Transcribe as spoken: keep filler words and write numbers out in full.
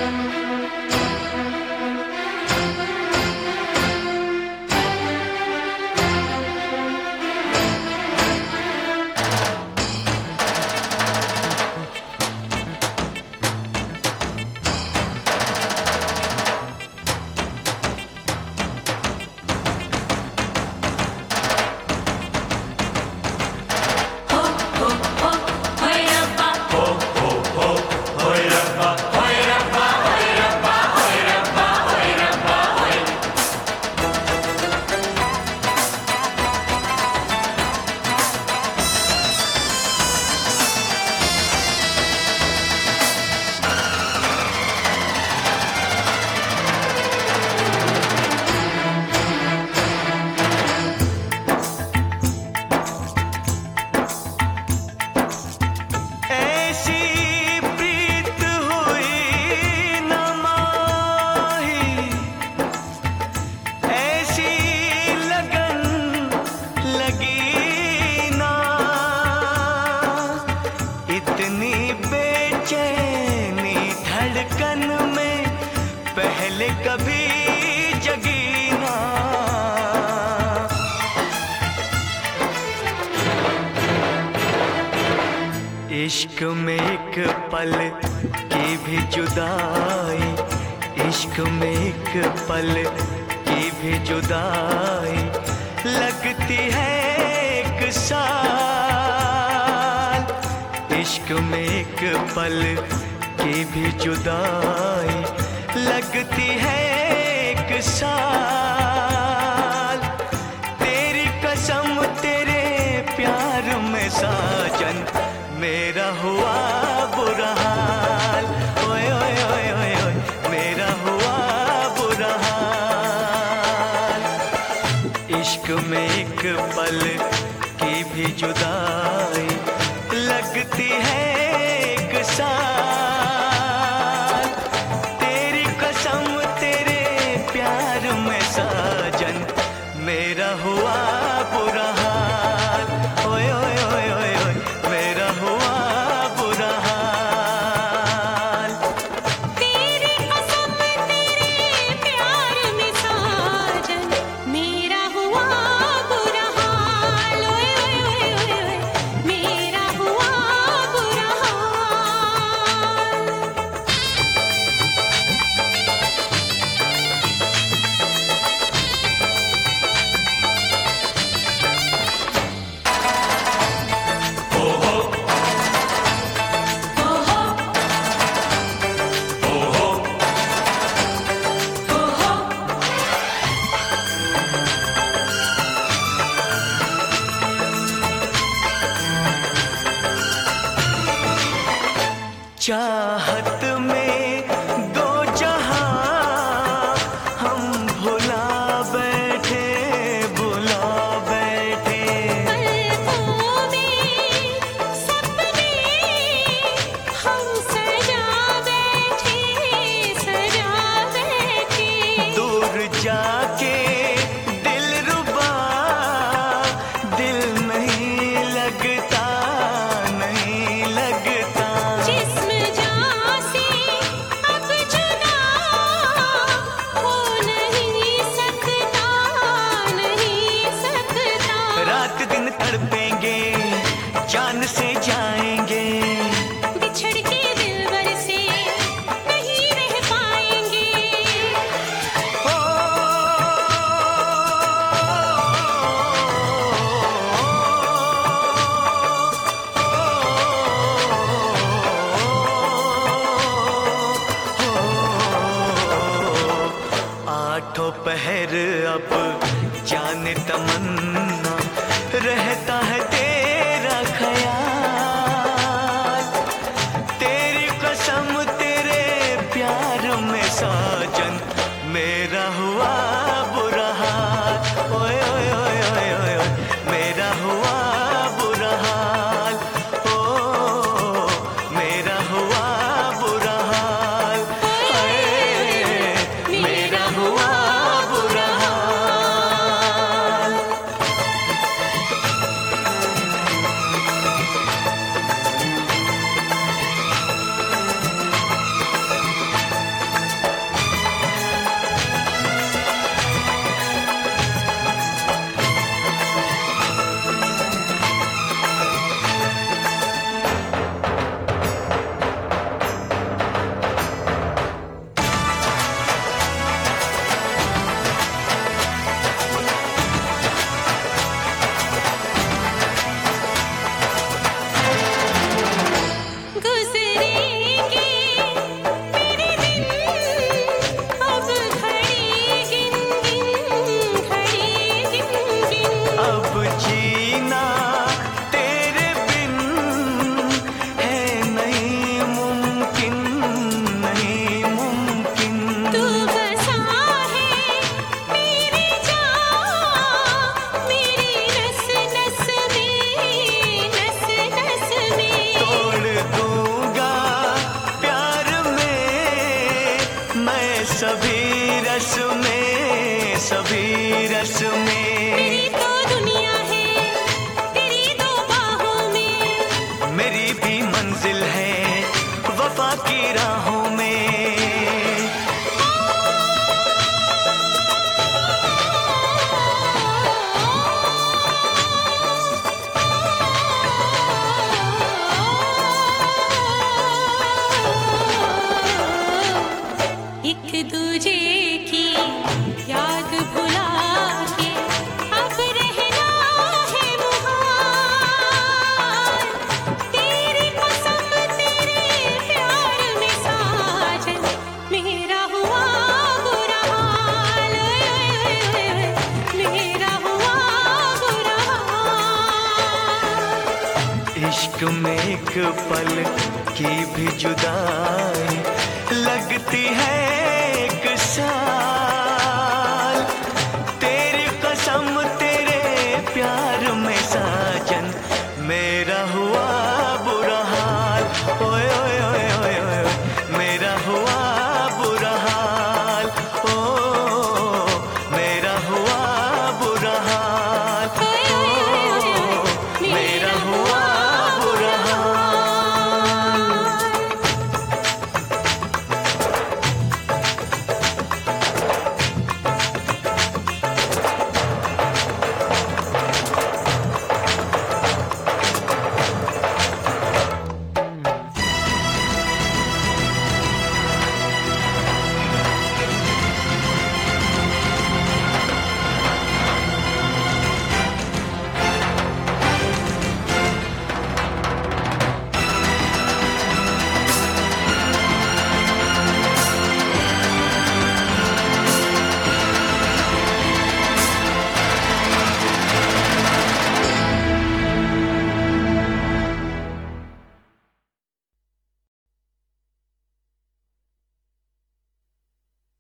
कभी जगी ना। इश्क में एक पल की भी जुदाई, इश्क में एक पल की भी जुदाई लगती है एक साल। इश्क में एक पल की भी जुदाई लगती है एक साल। तेरी कसम तेरे प्यार में साजन मेरा हुआ बुरा हाल। ओए ओए ओए ओए ओए मेरा हुआ बुरा हाल। इश्क में एक पल की भी जुदाई लगती है एक साल। तेरी कसम तेरे प्यार में साजन मेरा हुआ बुरा हाल। ओए ओए ओए ओए ओए मेरा हुआ बुरा हाल। तेरी कसम तेरे प्यार में साजन मेरा हुआ बुरा हाल। ओए ओए ओए ओए ओए मेरा हुआ बुरा हाल। चाहत में दो जहां हम भुला बैठे भुला बैठे। पलकों में सपने हम सजा बैठे सजा बैठे। दूर जाके दिल रुबा दिल नहीं लगता नहीं लगता। जिस्म जान से अब जुदा हो नहीं सकता नहीं सकता। रात दिन तड़पेंगे जान से जाएंगे। बिछड़ के दिलबर से नहीं रह पाएंगे। ओ, आठों पहर अब जाने तमन्ना रहता है तेरा ख्याल। तेरी कसम तेरे प्यार में साजन मेरा हुआ बुरा हाल। ओए ओए ओए ओए ओए ओए मेरा हुआ बुरा हाल। ओ मेरा हुआ बुरा हाल। हाय मेरा हुआ बुरा हाल। सभी रस में, सभी रस में। मेरी तो दुनिया है तेरी दो बाहों में, मेरी भी मंजिल है वफा की राहों में। एक दूजे की याद भुला के अब रहना है मुहाल। तेरी कसम तेरे प्यार में साजन मेरा हुआ बुरा हाल, मेरा हुआ बुरा हाल। इश्क में एक पल की भी जुदाई लगती है